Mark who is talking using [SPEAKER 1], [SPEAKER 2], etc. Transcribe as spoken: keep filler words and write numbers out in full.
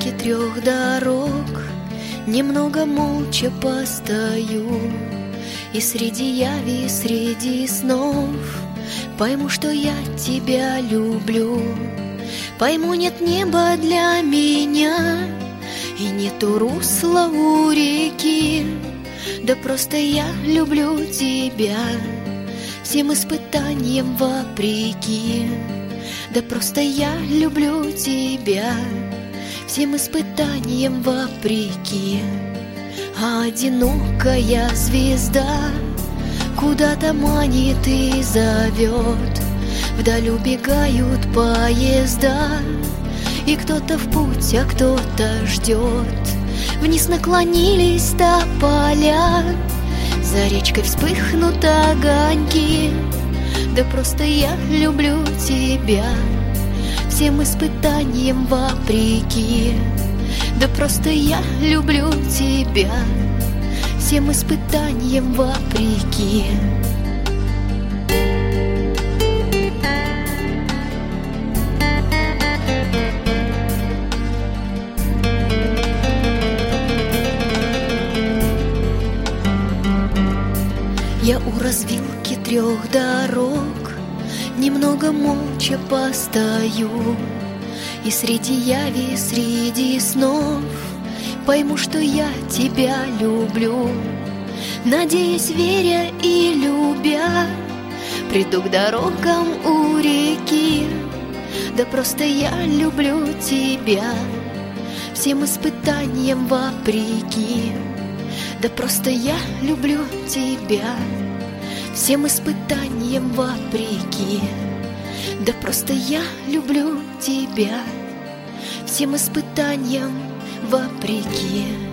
[SPEAKER 1] развилке трех дорог немного молча постою, и среди яви, среди снов пойму, что я тебя люблю. Пойму, нет неба для меня, и нету русла у реки, да просто я люблю тебя всем испытаниям вопреки. Да просто я люблю тебя всем испытаниям вопреки. А одинокая звезда куда-то манит и зовет, вдаль убегают поезда, и кто-то в путь, а кто-то ждет. Вниз наклонились тополя, за речкой вспыхнут огоньки. Да просто я люблю тебя всем испытаниям вопреки. Да просто я люблю тебя всем испытаниям вопреки. Я у развилки трех дорог немного молча постою, и среди яви, среди снов пойму, что я тебя люблю. Надеясь, веря и любя, приду к дорогам у реки. Да просто я люблю тебя всем испытаниям вопреки. Да просто я люблю тебя всем испытаниям вопреки. Да просто я люблю тебя всем испытаниям вопреки.